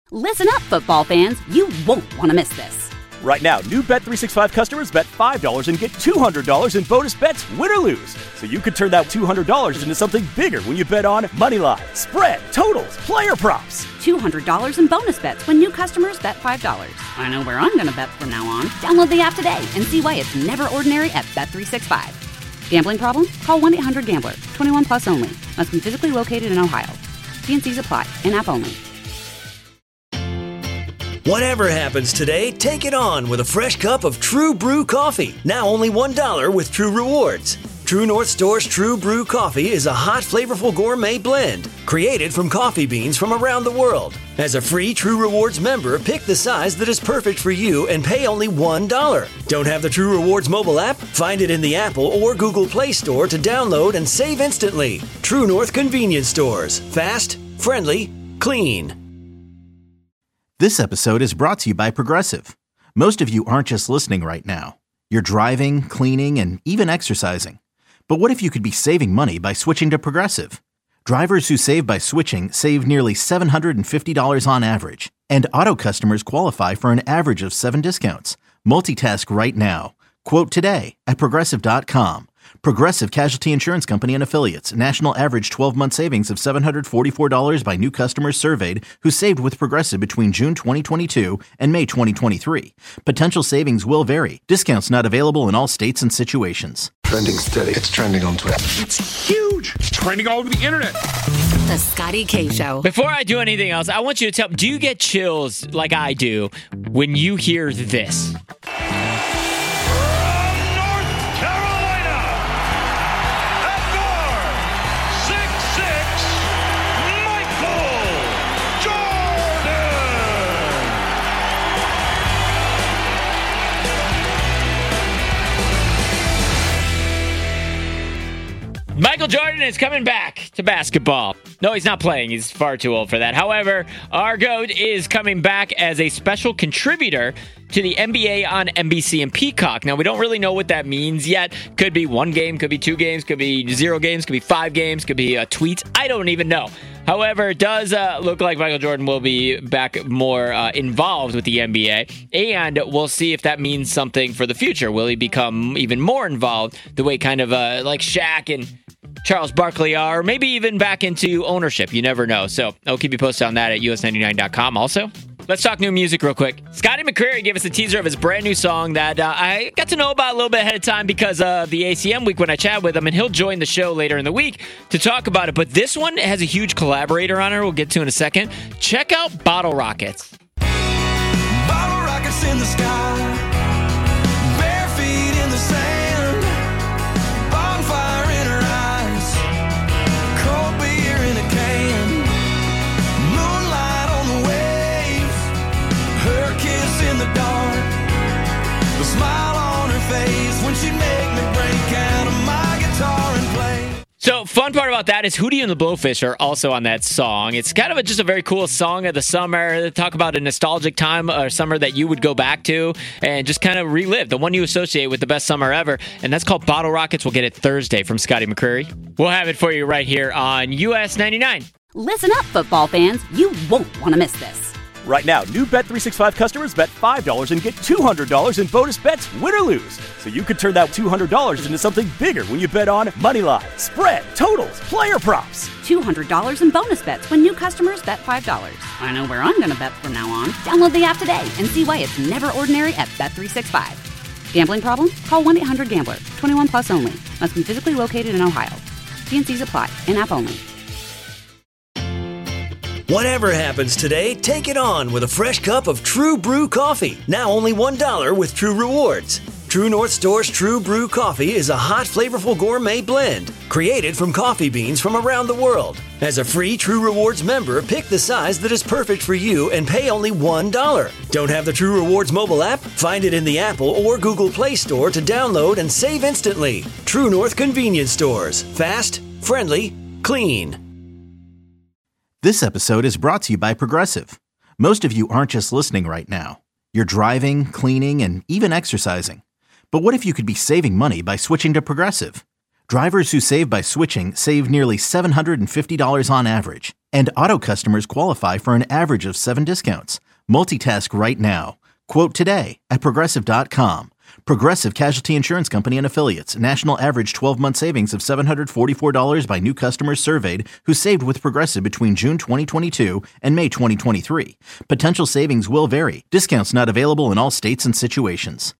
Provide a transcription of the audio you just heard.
Listen up, football fans. You won't want to miss this. Right now, new Bet365 customers bet $5 and get $200 in bonus bets, win or lose. So you could turn that $200 into something bigger when you bet on Moneyline, spread, totals, player props. $200 in bonus bets when new customers bet $5. I know where I'm going to bet from now on. Download the app today and see why it's never ordinary at Bet365. Gambling problem? Call 1-800-GAMBLER. 21 plus only. Must be physically located in Ohio. T&Cs apply. In-app only. Whatever happens today, take it on with a fresh cup of True Brew coffee. Now only $1 with True Rewards. True North Store's True Brew coffee is a hot, flavorful gourmet blend created from coffee beans from around the world. As a free True Rewards member, pick the size that is perfect for you and pay only $1. Don't have the True Rewards mobile app? Find it in the Apple or Google Play Store to download and save instantly. True North Convenience Stores. Fast, friendly, clean. This episode is brought to you by Progressive. Most of you aren't just listening right now. You're driving, cleaning, and even exercising. But what if you could be saving money by switching to Progressive? Drivers who save by switching save nearly $750 on average. And auto customers qualify for an average of 7 discounts. Multitask right now. Quote today at Progressive.com. Progressive Casualty Insurance Company and Affiliates. National average 12-month savings of $744 by new customers surveyed who saved with Progressive between June 2022 and May 2023. Potential savings will vary. Discounts not available in all states and situations. Trending steady. It's trending on Twitter. It's huge. It's trending all over the internet. The Scotty K Show. Before I do anything else, I want you to tell me, do you get chills like I do when you hear this? Michael Jordan is coming back to basketball. No, he's not playing. He's far too old for that. However, our GOAT is coming back as a special contributor to the NBA on NBC and Peacock. Now, we don't really know what that means yet. Could be 1 game, could be 2 games, could be 0 games, could be 5 games, could be tweets. I don't even know. However, it does look like Michael Jordan will be back more involved with the NBA, and we'll see if that means something for the future. Will he become even more involved the way kind of like Shaq and Charles Barkley are, or maybe even back into ownership? You never know. So I'll keep you posted on that at us99.com also. Let's talk new music real quick. Scotty McCreery gave us a teaser of his brand new song that I got to know about a little bit ahead of time because of the ACM week when I chatted with him, and he'll join the show later in the week to talk about it. But this one has a huge collaborator on it we'll get to in a second. Check out Bottle Rockets. Bottle rockets in the sky, bare feet in the sand, bonfire in her eyes, cold beer in a can, moonlight on the waves, her kiss in the dark, the smile on her face when she'd make me break out of my guitar and play. So, fun part about that is Hootie and the Blowfish are also on that song. It's kind of just a very cool song of the summer. They talk about a nostalgic time or summer that you would go back to and just kind of relive, the one you associate with the best summer ever. And that's called Bottle Rockets. We'll get it Thursday from Scotty McCreery. We'll have it for you right here on US 99. Listen up, football fans. You won't want to miss this. Right now, new Bet365 customers bet $5 and get $200 in bonus bets, win or lose. So you could turn that $200 into something bigger when you bet on Moneyline, spread, totals, player props. $200 in bonus bets when new customers bet $5. I know where I'm going to bet from now on. Download the app today and see why it's never ordinary at Bet365. Gambling problem? Call 1-800-GAMBLER. 21 plus only. Must be physically located in Ohio. T&Cs apply. In-app only. Whatever happens today, take it on with a fresh cup of True Brew coffee. Now only $1 with True Rewards. True North Store's True Brew coffee is a hot, flavorful gourmet blend created from coffee beans from around the world. As a free True Rewards member, pick the size that is perfect for you and pay only $1. Don't have the True Rewards mobile app? Find it in the Apple or Google Play Store to download and save instantly. True North Convenience Stores. Fast, friendly, clean. This episode is brought to you by Progressive. Most of you aren't just listening right now. You're driving, cleaning, and even exercising. But what if you could be saving money by switching to Progressive? Drivers who save by switching save nearly $750 on average. And Auto customers qualify for an average of 7 discounts. Multitask right now. Quote today at Progressive.com. Progressive Casualty Insurance Company and Affiliates. National average 12-month savings of $744 by new customers surveyed who saved with Progressive between June 2022 and May 2023. Potential savings will vary. Discounts not available in all states and situations.